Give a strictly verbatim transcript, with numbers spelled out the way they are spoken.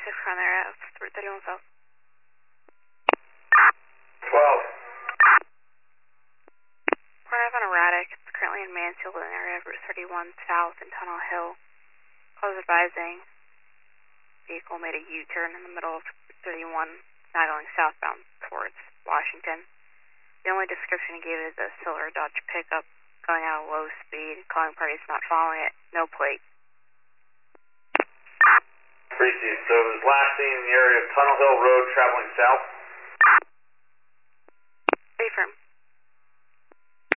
thirty-six on there, uh, thirty-one South. twelve. We're having erratic. It's currently in Mansfield in the area of Route thirty-one South and Tunnel Hill. Cause advising. Vehicle made a U-turn in the middle of thirty-one, now going southbound towards Washington. The only description he gave is a silver Dodge pickup going at a low speed, calling parties not following it, no plate. Appreciate it. So it was last seen in the area of Tunnel Hill Road traveling south.